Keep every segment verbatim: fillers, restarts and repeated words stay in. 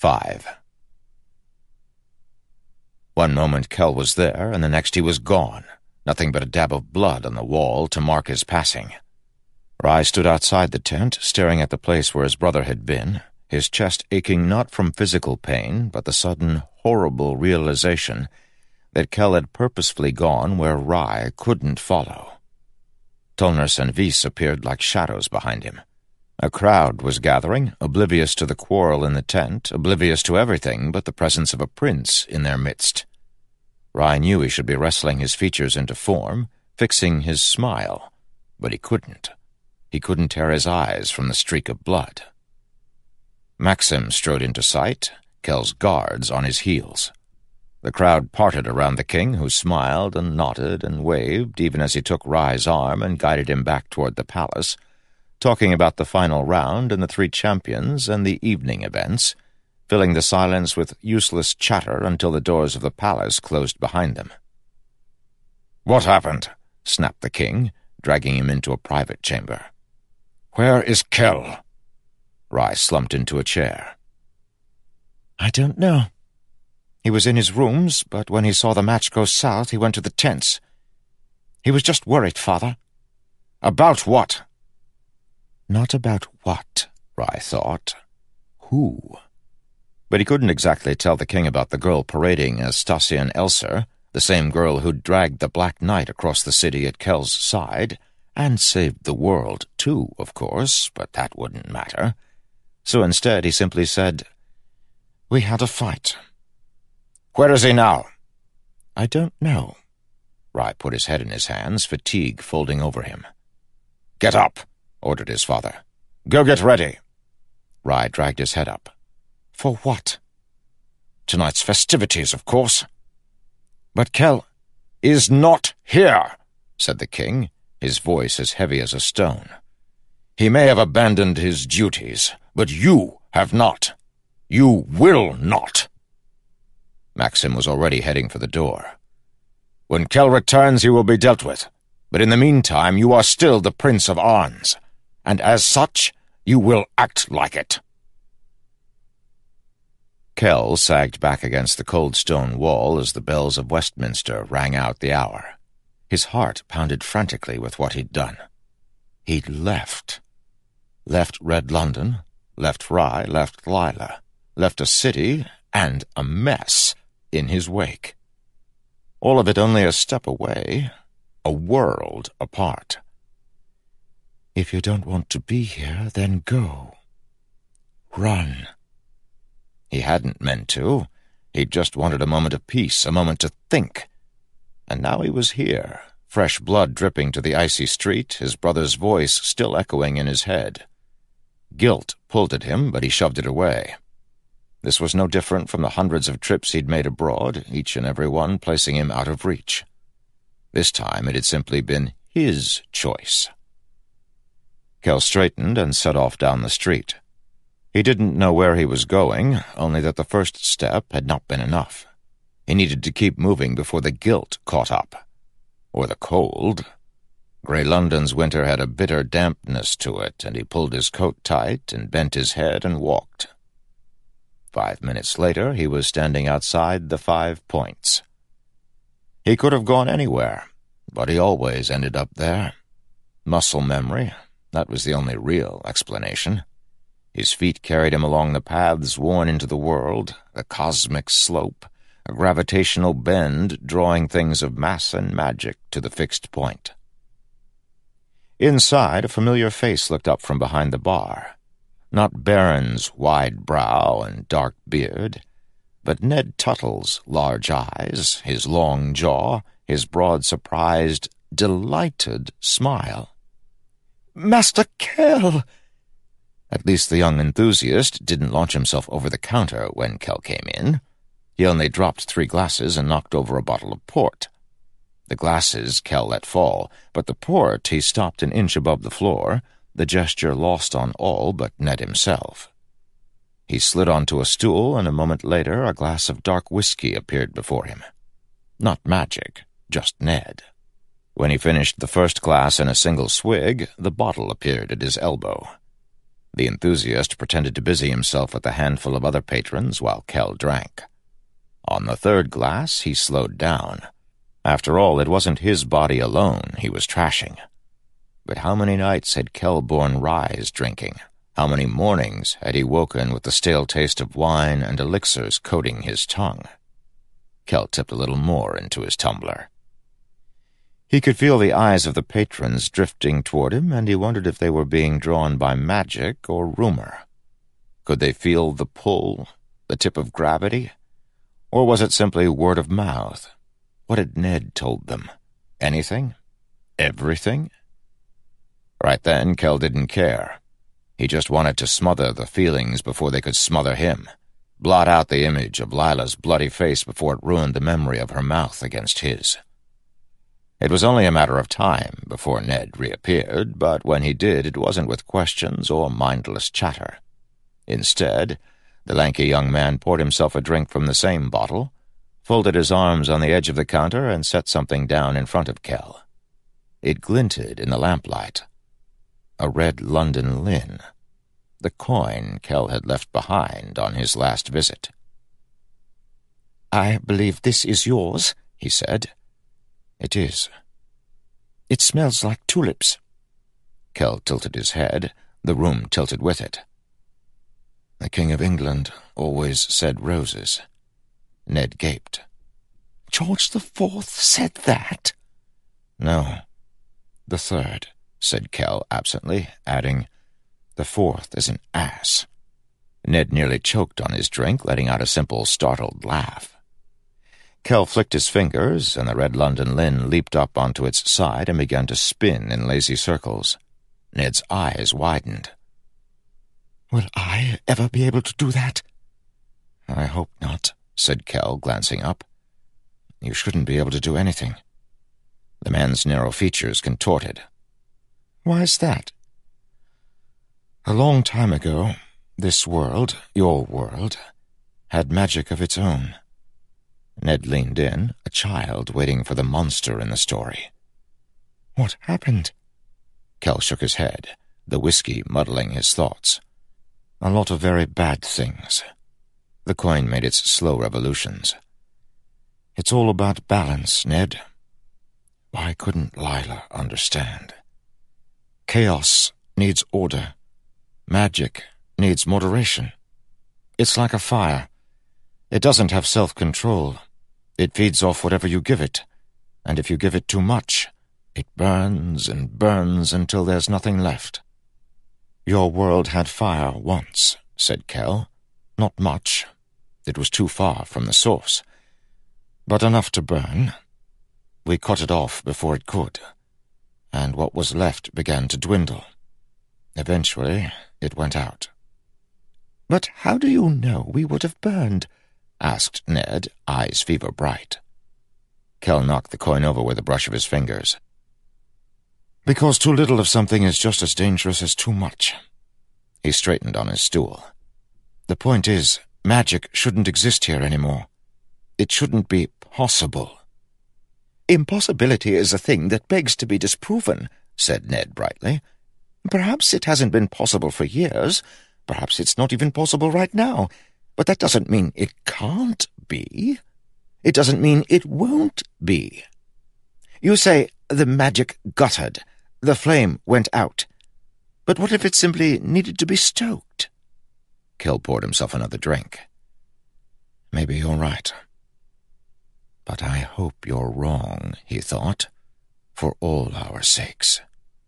Five. One moment Kell was there, and the next he was gone, nothing but a dab of blood on the wall to mark his passing. Rai stood outside the tent, staring at the place where his brother had been, his chest aching not from physical pain, but the sudden, horrible realization that Kell had purposefully gone where Rai couldn't follow. Tulnus and Vis appeared like shadows behind him. A crowd was gathering, oblivious to the quarrel in the tent, oblivious to everything but the presence of a prince in their midst. Rai knew he should be wrestling his features into form, fixing his smile, but he couldn't. He couldn't tear his eyes from the streak of blood. Maxim strode into sight, Kell's guards on his heels. The crowd parted around the king, who smiled and nodded and waved even as he took Rai's arm and guided him back toward the palace, talking about the final round and the three champions and the evening events, filling the silence with useless chatter until the doors of the palace closed behind them. "What happened?" snapped the king, dragging him into a private chamber. "Where is Kell?" Rai slumped into a chair. "I don't know. He was in his rooms, but when he saw the match go south, he went to the tents. He was just worried, father." "About what?" Not about what, Rai thought. Who? But he couldn't exactly tell the king about the girl parading as Stasian Elser, the same girl who'd dragged the Black Knight across the city at Kell's side, and saved the world, too, of course, but that wouldn't matter. So instead he simply said, "We had a fight." "Where is he now?" "I don't know." Rai put his head in his hands, fatigue folding over him. "Get up," ordered his father. "Go get ready." Rai dragged his head up. "For what?" "Tonight's festivities, of course." "But Kell is not here," said the king, his voice as heavy as a stone. "He may have abandoned his duties, but you have not. You will not." Maxim was already heading for the door. "When Kell returns, he will be dealt with. But in the meantime, you are still the Prince of Arns, and as such, you will act like it." Kell sagged back against the cold stone wall as the bells of Westminster rang out the hour. His heart pounded frantically with what he'd done. He'd left. Left Red London, left Rai, left Lila, left a city and a mess in his wake. All of it only a step away, a world apart. "If you don't want to be here, then go. Run." He hadn't meant to. He'd just wanted a moment of peace, a moment to think. And now he was here, fresh blood dripping to the icy street, his brother's voice still echoing in his head. Guilt pulled at him, but he shoved it away. This was no different from the hundreds of trips he'd made abroad, each and every one placing him out of reach. This time it had simply been his choice. Kell straightened and set off down the street. He didn't know where he was going, only that the first step had not been enough. He needed to keep moving before the guilt caught up. Or the cold. Grey London's winter had a bitter dampness to it, and he pulled his coat tight and bent his head and walked. Five minutes later, he was standing outside the Five Points. He could have gone anywhere, but he always ended up there. Muscle memory, that was the only real explanation. His feet carried him along the paths worn into the world, the cosmic slope, a gravitational bend drawing things of mass and magic to the fixed point. Inside, a familiar face looked up from behind the bar. Not Baron's wide brow and dark beard, but Ned Tuttle's large eyes, his long jaw, his broad, surprised, delighted smile. "Master Kell!" At least the young enthusiast didn't launch himself over the counter when Kell came in. He only dropped three glasses and knocked over a bottle of port. The glasses Kell let fall, but the port he stopped an inch above the floor, the gesture lost on all but Ned himself. He slid onto a stool, and a moment later a glass of dark whiskey appeared before him. Not magic, just Ned. When he finished the first glass in a single swig, the bottle appeared at his elbow. The enthusiast pretended to busy himself with a handful of other patrons while Kell drank. On the third glass, he slowed down. After all, it wasn't his body alone he was trashing. But how many nights had Kell borne Rye's drinking? How many mornings had he woken with the stale taste of wine and elixirs coating his tongue? Kell tipped a little more into his tumbler. He could feel the eyes of the patrons drifting toward him, and he wondered if they were being drawn by magic or rumor. Could they feel the pull, the tip of gravity? Or was it simply word of mouth? What had Ned told them? Anything? Everything? Right then, Kell didn't care. He just wanted to smother the feelings before they could smother him, blot out the image of Lila's bloody face before it ruined the memory of her mouth against his. It was only a matter of time before Ned reappeared, but when he did, it wasn't with questions or mindless chatter. Instead, the lanky young man poured himself a drink from the same bottle, folded his arms on the edge of the counter, and set something down in front of Kell. It glinted in the lamplight. A red London lin, the coin Kell had left behind on his last visit. "I believe this is yours," he said. "It is." "It smells like tulips." Kell tilted his head. The room tilted with it. "The King of England always said roses." Ned gaped. "George the Fourth said that?" "No, the third," said Kell absently, adding, "The fourth is an ass." Ned nearly choked on his drink, letting out a simple, startled laugh. Kell flicked his fingers, and the red London lin leaped up onto its side and began to spin in lazy circles. Ned's eyes widened. "Will I ever be able to do that?" "I hope not," said Kell, glancing up. "You shouldn't be able to do anything." The man's narrow features contorted. "Why's that?" "A long time ago, this world, your world, had magic of its own." Ned leaned in, a child waiting for the monster in the story. "What happened?" Kell shook his head, the whiskey muddling his thoughts. "A lot of very bad things." The coin made its slow revolutions. "It's all about balance, Ned. Why couldn't Lila understand? Chaos needs order. Magic needs moderation. It's like a fire. It doesn't have self-control. It feeds off whatever you give it, and if you give it too much, it burns and burns until there's nothing left." "Your world had fire once," said Kell. "Not much. It was too far from the source. But enough to burn. We cut it off before it could, and what was left began to dwindle. Eventually, it went out." "But how do you know we would have burned?" asked Ned, eyes fever-bright. Kell knocked the coin over with a brush of his fingers. "Because too little of something is just as dangerous as too much." He straightened on his stool. "The point is, magic shouldn't exist here anymore. It shouldn't be possible." "Impossibility is a thing that begs to be disproven," said Ned brightly. "Perhaps it hasn't been possible for years. Perhaps it's not even possible right now. But that doesn't mean it can't be. It doesn't mean it won't be. You say the magic guttered, the flame went out. But what if it simply needed to be stoked?" Kell poured himself another drink. "Maybe you're right. But I hope you're wrong," he thought, "for all our sakes."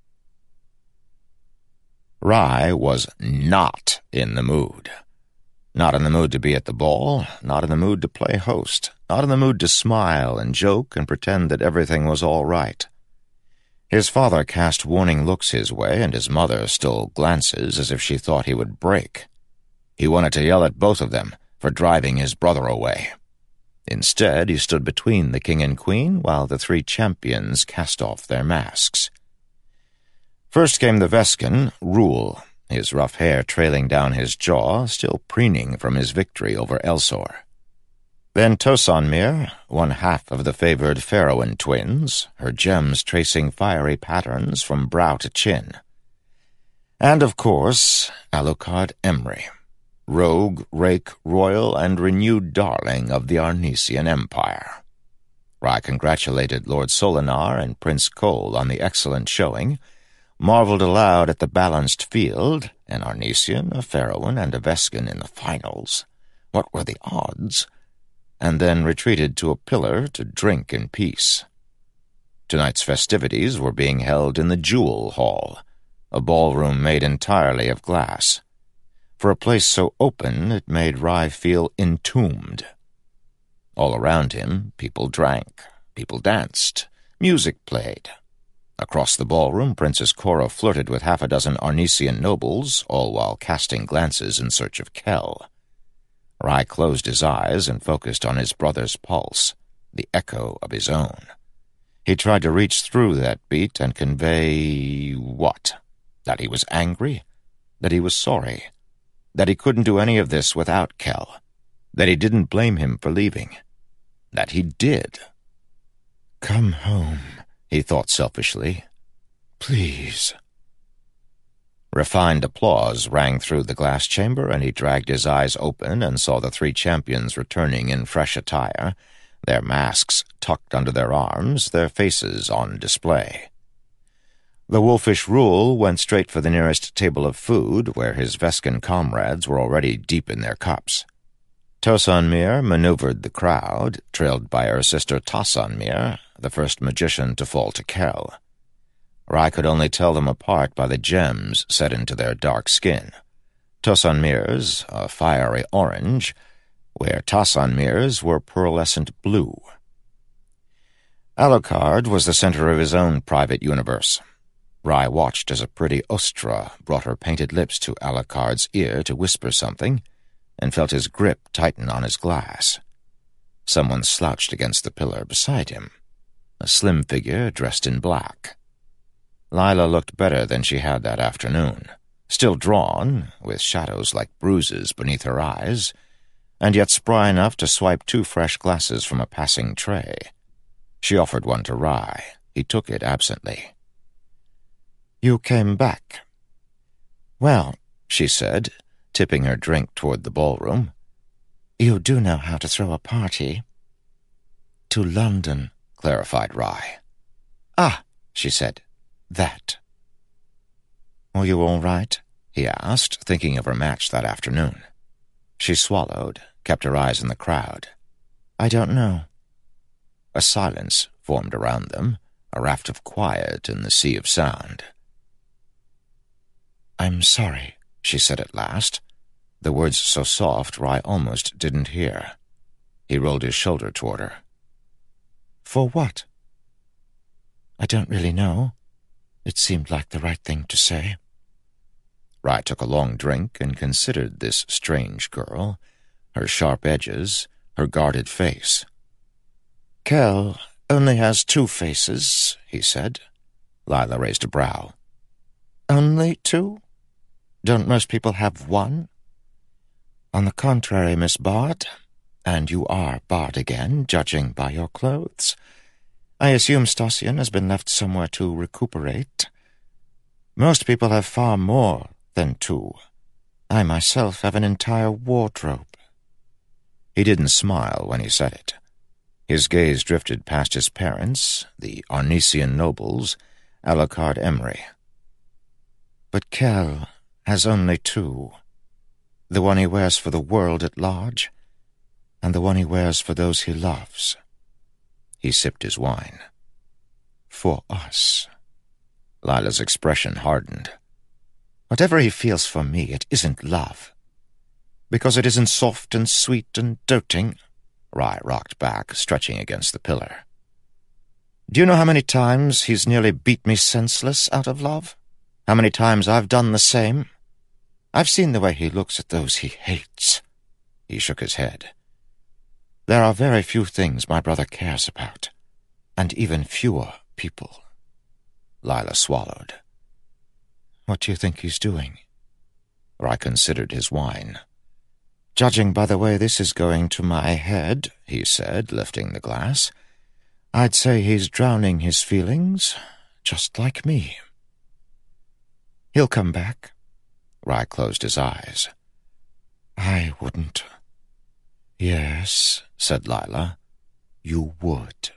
Rye was not in the mood. Not in the mood to be at the ball, not in the mood to play host, not in the mood to smile and joke and pretend that everything was all right. His father cast warning looks his way, and his mother stole glances as if she thought he would break. He wanted to yell at both of them for driving his brother away. Instead, he stood between the king and queen while the three champions cast off their masks. First came the Vescan, Rule, his rough hair trailing down his jaw, still preening from his victory over Elsor. Then Tosanmir, one half of the favored Faroan twins, her gems tracing fiery patterns from brow to chin. And, of course, Alucard Emry, rogue, rake, royal, and renewed darling of the Arnesian Empire. Rai congratulated Lord Solinar and Prince Cole on the excellent showing, marveled aloud at the balanced field, an Arnesian, a Pharaohan, and a Vescan in the finals. What were the odds? And then retreated to a pillar to drink in peace. Tonight's festivities were being held in the Jewel Hall, a ballroom made entirely of glass. For a place so open, it made Rai feel entombed. All around him, people drank, people danced, music played. Across the ballroom, Princess Cora flirted with half a dozen Arnesian nobles, all while casting glances in search of Kell. Rai closed his eyes and focused on his brother's pulse, the echo of his own. He tried to reach through that beat and convey what? That he was angry? That he was sorry? That he couldn't do any of this without Kell? That he didn't blame him for leaving? That he did? "Come home," he thought selfishly. "Please." Refined applause rang through the glass chamber, and he dragged his eyes open and saw the three champions returning in fresh attire, their masks tucked under their arms, their faces on display. The wolfish Rule went straight for the nearest table of food, where his Vescan comrades were already deep in their cups. Tosanmir maneuvered the crowd, trailed by her sister Tasanmir, the first magician to fall to Kell. Rai could only tell them apart by the gems set into their dark skin. Tosanmir's a fiery orange, where Tasanmir's were pearlescent blue. Alucard was the center of his own private universe. Rai watched as a pretty Ostra brought her painted lips to Alucard's ear to whisper something, and felt his grip tighten on his glass. Someone slouched against the pillar beside him, a slim figure dressed in black. Lila looked better than she had that afternoon, still drawn, with shadows like bruises beneath her eyes, and yet spry enough to swipe two fresh glasses from a passing tray. She offered one to Rai. He took it absently. "You came back." "Well," she said, tipping her drink toward the ballroom, "you do know how to throw a party." "To London," clarified Rai. "Ah," she said, "that." "Were you all right?" he asked, thinking of her match that afternoon. She swallowed, kept her eyes on the crowd. "I don't know." A silence formed around them, a raft of quiet in the sea of sound. "I'm sorry," she said at last, the words so soft Rai almost didn't hear. He rolled his shoulder toward her. "For what?" "I don't really know. It seemed like the right thing to say." Rai took a long drink and considered this strange girl, her sharp edges, her guarded face. "Kell only has two faces," he said. Lila raised a brow. "Only two? Don't most people have one?" "On the contrary, Miss Bard, and you are Bard again, judging by your clothes. I assume Stossian has been left somewhere to recuperate. Most people have far more than two. I myself have an entire wardrobe." He didn't smile when he said it. His gaze drifted past his parents, the Arnesian nobles, Alucard Emry. "But Kell has only two. The one he wears for the world at large, and the one he wears for those he loves." He sipped his wine. "For us." Lila's expression hardened. "Whatever he feels for me, it isn't love. Because it isn't soft and sweet and doting." Rai rocked back, stretching against the pillar. "Do you know how many times he's nearly beat me senseless out of love? How many times I've done the same? I've seen the way he looks at those he hates." He shook his head. "There are very few things my brother cares about, and even fewer people." Lila swallowed. "What do you think he's doing?" Rai considered his wine. "Judging by the way this is going to my head," he said, lifting the glass, "I'd say he's drowning his feelings, just like me." He'll come back. Rye closed his eyes. I wouldn't. Yes, said Lila. You would.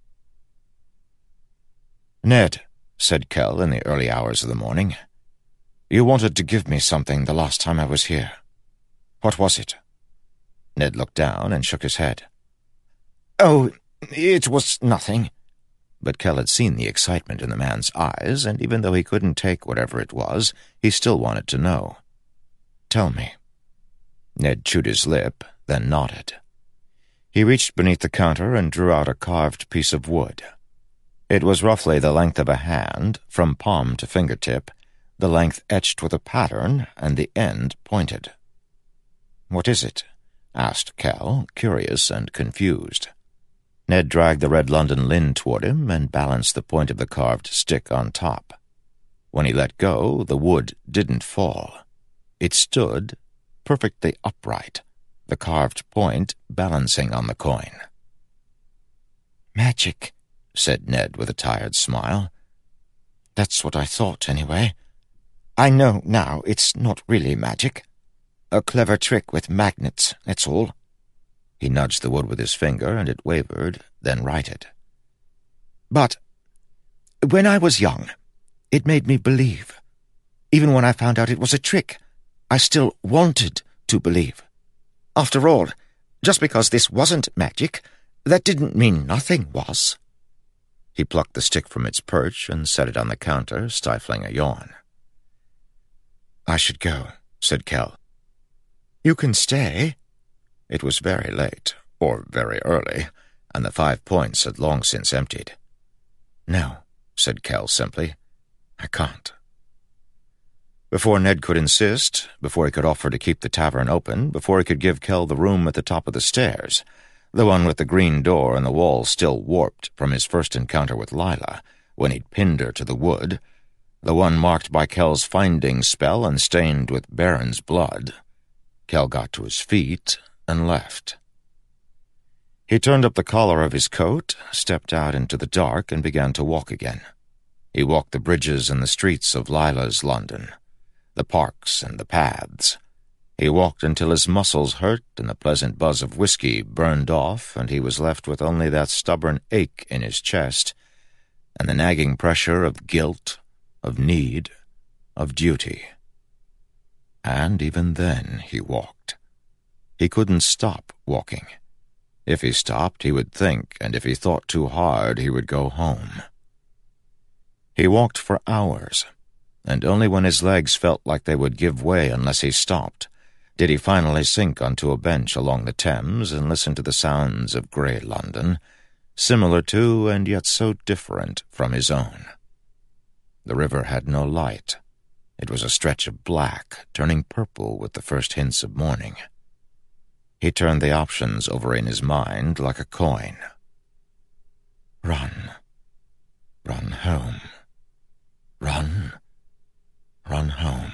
Ned, said Kell in the early hours of the morning, you wanted to give me something the last time I was here. What was it? Ned looked down and shook his head. Oh, it was nothing. But Kell had seen the excitement in the man's eyes, and even though he couldn't take whatever it was, he still wanted to know. Tell me. Ned chewed his lip, then nodded. He reached beneath the counter and drew out a carved piece of wood. It was roughly the length of a hand, from palm to fingertip, the length etched with a pattern, and the end pointed. What is it? Asked Kell, curious and confused. Ned dragged the red London Lynn toward him and balanced the point of the carved stick on top. When he let go, the wood didn't fall. It stood perfectly upright, the carved point balancing on the coin. Magic, said Ned with a tired smile. That's what I thought, anyway. I know now it's not really magic. A clever trick with magnets, that's all. He nudged the wood with his finger, and it wavered, then righted. But when I was young, it made me believe. Even when I found out it was a trick, I still wanted to believe. After all, just because this wasn't magic, that didn't mean nothing was. He plucked the stick from its perch and set it on the counter, stifling a yawn. I should go, said Kell. You can stay. It was very late, or very early, and the five points had long since emptied. No, said Kell simply. I can't. Before Ned could insist, before he could offer to keep the tavern open, before he could give Kell the room at the top of the stairs, the one with the green door and the wall still warped from his first encounter with Lila, when he'd pinned her to the wood, the one marked by Kell's finding spell and stained with Baron's blood, Kell got to his feet and left. He turned up the collar of his coat, stepped out into the dark, and began to walk again. He walked the bridges and the streets of Lila's London, the parks and the paths. He walked until his muscles hurt and the pleasant buzz of whiskey burned off, and he was left with only that stubborn ache in his chest and the nagging pressure of guilt, of need, of duty. And even then he walked. He couldn't stop walking. If he stopped, he would think, and if he thought too hard, he would go home. He walked for hours, and only when his legs felt like they would give way unless he stopped did he finally sink onto a bench along the Thames and listen to the sounds of grey London, similar to and yet so different from his own. The river had no light. It was a stretch of black, turning purple with the first hints of morning. He turned the options over in his mind like a coin. Run. Run home. Run. Run home.